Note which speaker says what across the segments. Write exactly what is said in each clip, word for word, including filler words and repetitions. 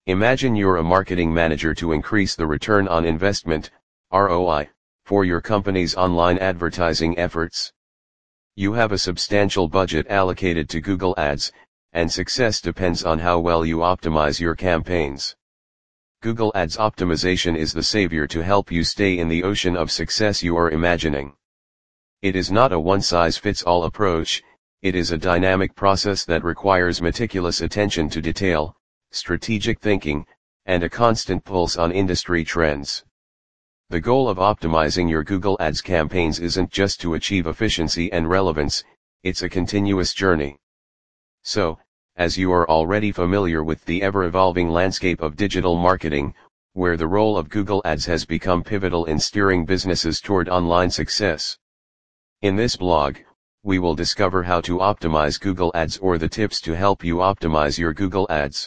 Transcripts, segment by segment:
Speaker 1: Imagine you're a marketing manager to increase the return on investment, R O I, for your company's online advertising efforts. You have a substantial budget allocated to Google Ads, and success depends on how well you optimize your campaigns. Google Ads optimization is the savior to help you stay in the ocean of success you are imagining. It is not a one-size-fits-all approach, it is a dynamic process that requires meticulous attention to detail, strategic thinking, and a constant pulse on industry trends. The goal of optimizing your Google Ads campaigns isn't just to achieve efficiency and relevance, it's a continuous journey. So, as you are already familiar with the ever-evolving landscape of digital marketing, where the role of Google Ads has become pivotal in steering businesses toward online success. In this blog, we will discover how to optimize Google Ads or the tips to help you optimize your Google Ads.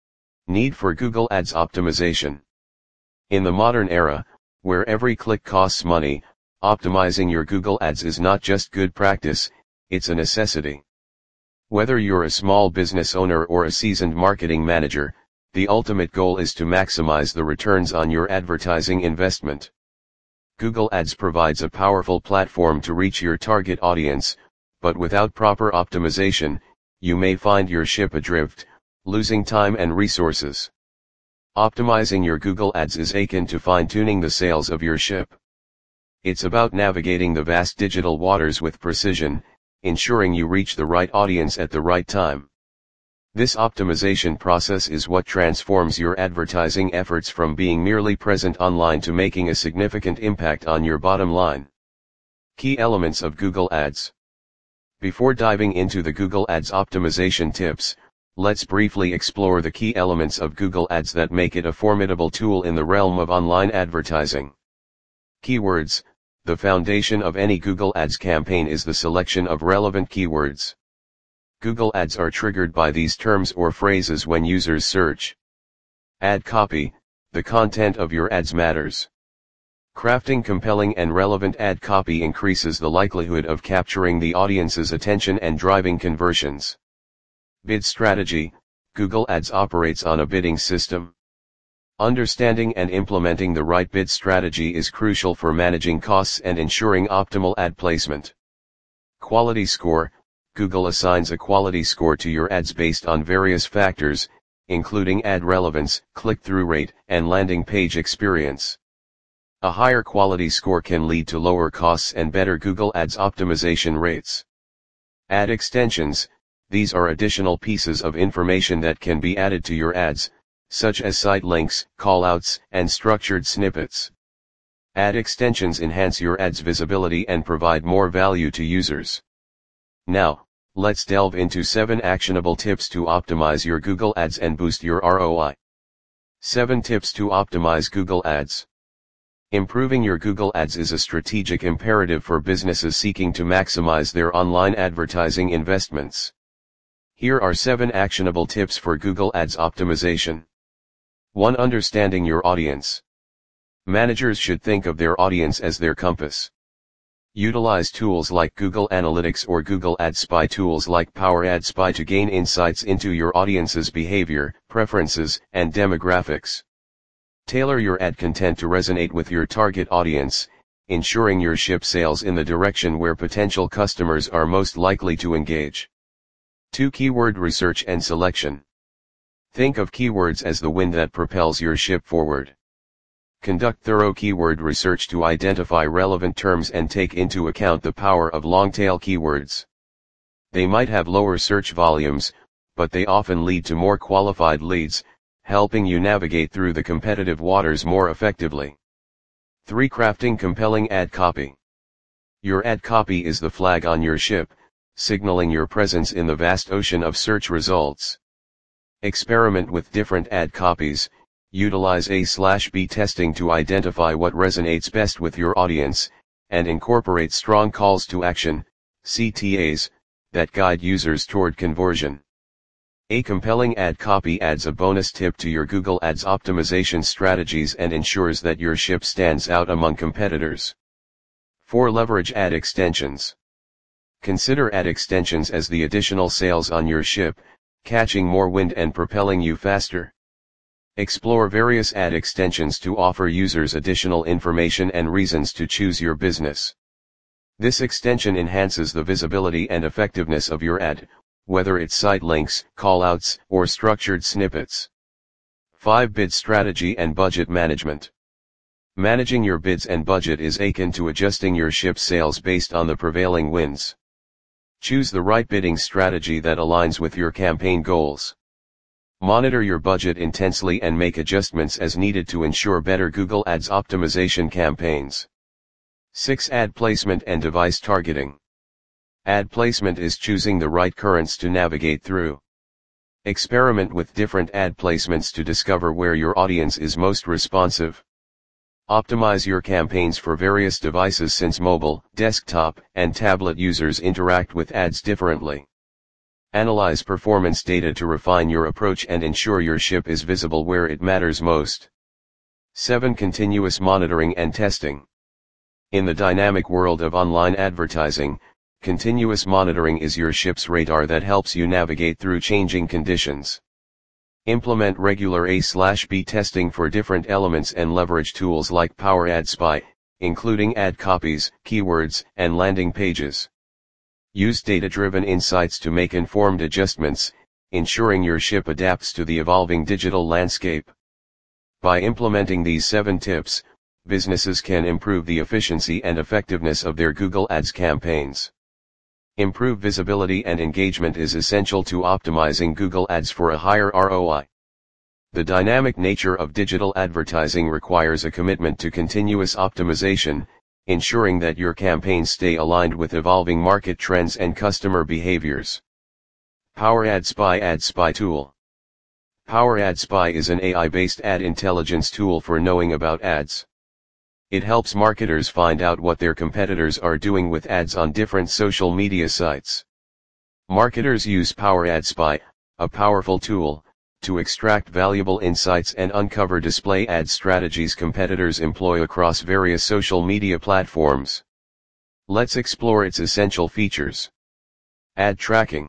Speaker 1: Need for Google Ads optimization. In the modern era, where every click costs money, optimizing your Google Ads is not just good practice, it's a necessity. Whether you're a small business owner or a seasoned marketing manager, the ultimate goal is to maximize the returns on your advertising investment. Google Ads provides a powerful platform to reach your target audience, but without proper optimization, you may find your ship adrift, losing time and resources. Optimizing your Google Ads is akin to fine-tuning the sails of your ship. It's about navigating the vast digital waters with precision, ensuring you reach the right audience at the right time. This optimization process is what transforms your advertising efforts from being merely present online to making a significant impact on your bottom line. Key elements of Google Ads. Before diving into the Google Ads optimization tips, let's briefly explore the key elements of Google Ads that make it a formidable tool in the realm of online advertising. Keywords. The foundation of any Google Ads campaign is the selection of relevant keywords. Google Ads are triggered by these terms or phrases when users search. Ad copy. The content of your ads matters. Crafting compelling and relevant ad copy increases the likelihood of capturing the audience's attention and driving conversions. Bid strategy. Google Ads operates on a bidding system. Understanding and implementing the right bid strategy is crucial for managing costs and ensuring optimal ad placement. Quality score. Google assigns a quality score to your ads based on various factors, including ad relevance, click-through rate, and landing page experience. A higher quality score can lead to lower costs and better Google Ads optimization rates. Ad extensions. These are additional pieces of information that can be added to your ads, such as site links, callouts, and structured snippets. Ad extensions enhance your ads' visibility and provide more value to users. Now, let's delve into seven actionable tips to optimize your Google Ads and boost your R O I. seven Tips to optimize Google Ads. Improving your Google Ads is a strategic imperative for businesses seeking to maximize their online advertising investments. Here are seven actionable tips for Google Ads optimization. one Understanding your audience. Managers should think of their audience as their compass. Utilize tools like Google Analytics or Google Ad Spy tools like Power Ad Spy to gain insights into your audience's behavior, preferences, and demographics. Tailor your ad content to resonate with your target audience, ensuring your ship sails in the direction where potential customers are most likely to engage. two Keyword research and selection. Think of keywords as the wind that propels your ship forward. Conduct thorough keyword research to identify relevant terms and take into account the power of long-tail keywords. They might have lower search volumes, but they often lead to more qualified leads, helping you navigate through the competitive waters more effectively. three Crafting compelling ad copy. Your ad copy is the flag on your ship, signaling your presence in the vast ocean of search results. Experiment with different ad copies, utilize A slash B testing to identify what resonates best with your audience, and incorporate strong calls to action, C T As, that guide users toward conversion. A compelling ad copy adds a bonus tip to your Google Ads optimization strategies and ensures that your ship stands out among competitors. four Leverage ad extensions. Consider ad extensions as the additional sails on your ship, catching more wind and propelling you faster. Explore various ad extensions to offer users additional information and reasons to choose your business. This extension enhances the visibility and effectiveness of your ad, whether it's site links, callouts, or structured snippets. five. Bid strategy and budget management. Managing your bids and budget is akin to adjusting your ship's sails based on the prevailing winds. Choose the right bidding strategy that aligns with your campaign goals. Monitor your budget intensely and make adjustments as needed to ensure better Google Ads optimization campaigns. six. Ad placement and device targeting. Ad placement is choosing the right currents to navigate through. Experiment with different ad placements to discover where your audience is most responsive. Optimize your campaigns for various devices since mobile, desktop, and tablet users interact with ads differently. Analyze performance data to refine your approach and ensure your ship is visible where it matters most. seven. Continuous monitoring and testing. In the dynamic world of online advertising, continuous monitoring is your ship's radar that helps you navigate through changing conditions. Implement regular A slash B testing for different elements and leverage tools like Power Ad Spy, including ad copies, keywords, and landing pages. Use data-driven insights to make informed adjustments, ensuring your ship adapts to the evolving digital landscape. By implementing these seven tips, businesses can improve the efficiency and effectiveness of their Google Ads campaigns. Improve visibility and engagement is essential to optimizing Google Ads for a higher R O I. The dynamic nature of digital advertising requires a commitment to continuous optimization, ensuring that your campaigns stay aligned with evolving market trends and customer behaviors. Power Ad Spy Ad Spy Tool. Power Ad Spy is an A I-based ad intelligence tool for knowing about ads. It helps marketers find out what their competitors are doing with ads on different social media sites. Marketers use Power Ad Spy, a powerful tool, to extract valuable insights and uncover display ad strategies competitors employ across various social media platforms. Let's explore its essential features. Ad tracking.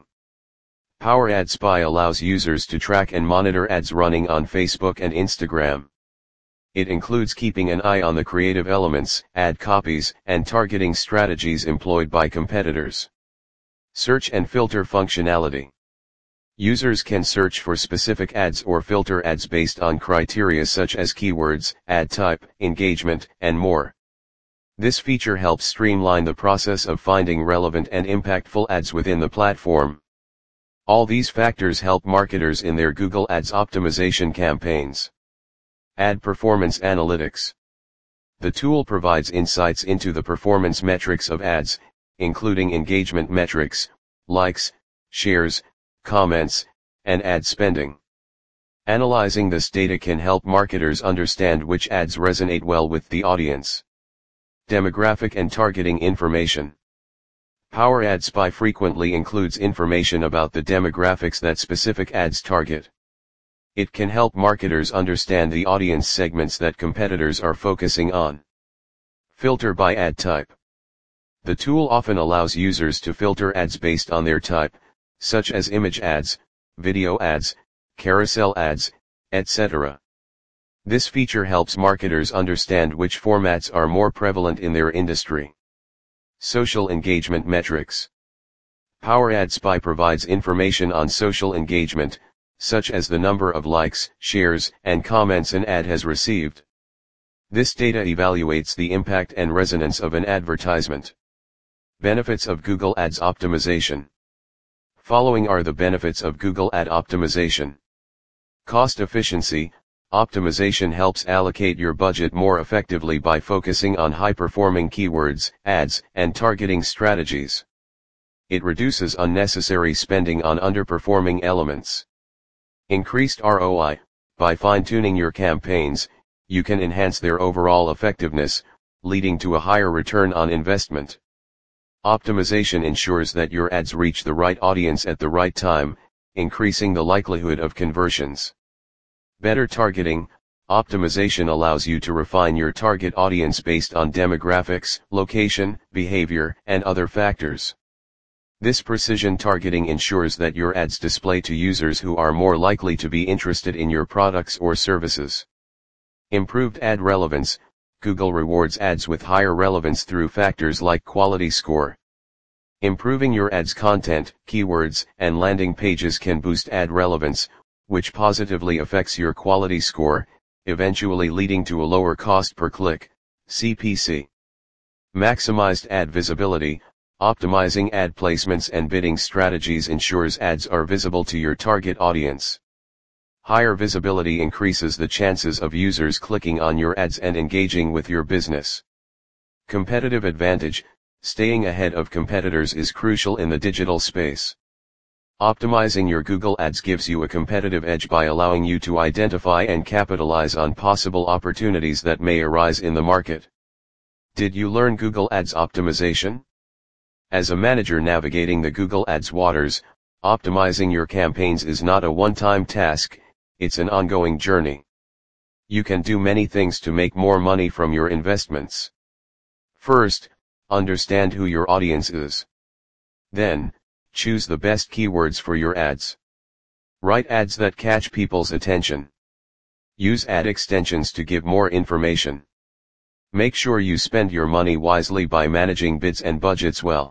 Speaker 1: Power Ad Spy allows users to track and monitor ads running on Facebook and Instagram. It includes keeping an eye on the creative elements, ad copies, and targeting strategies employed by competitors. Search and filter functionality. Users can search for specific ads or filter ads based on criteria such as keywords, ad type, engagement, and more. This feature helps streamline the process of finding relevant and impactful ads within the platform. All these factors help marketers in their Google Ads optimization campaigns. Ad Performance Analytics. The tool provides insights into the performance metrics of ads, including engagement metrics, likes, shares, comments, and ad spending. Analyzing this data can help marketers understand which ads resonate well with the audience. Demographic and targeting information. Power Ad Spy frequently includes information about the demographics that specific ads target. It can help marketers understand the audience segments that competitors are focusing on. Filter by ad type. The tool often allows users to filter ads based on their type, such as image ads, video ads, carousel ads, et cetera. This feature helps marketers understand which formats are more prevalent in their industry. Social engagement metrics. Power Ad Spy provides information on social engagement, such as the number of likes, shares, and comments an ad has received. This data evaluates the impact and resonance of an advertisement. Benefits of Google Ads optimization. Following are the benefits of Google Ad optimization. Cost efficiency. Optimization helps allocate your budget more effectively by focusing on high-performing keywords, ads, and targeting strategies. It reduces unnecessary spending on underperforming elements. Increased R O I. By fine-tuning your campaigns, you can enhance their overall effectiveness, leading to a higher return on investment. Optimization ensures that your ads reach the right audience at the right time, increasing the likelihood of conversions. Better targeting. Optimization allows you to refine your target audience based on demographics, location, behavior, and other factors. This precision targeting ensures that your ads display to users who are more likely to be interested in your products or services. Improved ad relevance. Google rewards ads with higher relevance through factors like quality score. Improving your ads content, keywords, and landing pages can boost ad relevance, which positively affects your quality score, eventually leading to a lower cost per click, C P C. Maximized ad visibility. Optimizing ad placements and bidding strategies ensures ads are visible to your target audience. Higher visibility increases the chances of users clicking on your ads and engaging with your business. Competitive advantage. Staying ahead of competitors is crucial in the digital space. Optimizing your Google Ads gives you a competitive edge by allowing you to identify and capitalize on possible opportunities that may arise in the market. Did you learn Google Ads optimization? As a manager navigating the Google Ads waters, optimizing your campaigns is not a one-time task, it's an ongoing journey. You can do many things to make more money from your investments. First, understand who your audience is. Then, choose the best keywords for your ads. Write ads that catch people's attention. Use ad extensions to give more information. Make sure you spend your money wisely by managing bids and budgets well.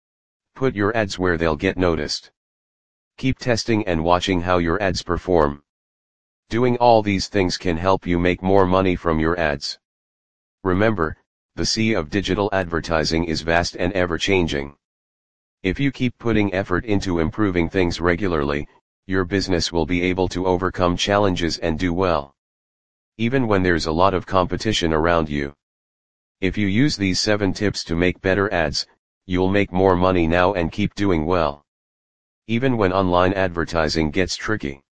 Speaker 1: Put your ads where they'll get noticed. Keep testing and watching how your ads perform. Doing all these things can help you make more money from your ads. Remember, the sea of digital advertising is vast and ever-changing. If you keep putting effort into improving things regularly, your business will be able to overcome challenges and do well, even when there's a lot of competition around you. If you use these seven tips to make better ads, you'll make more money now and keep doing well, even when online advertising gets tricky.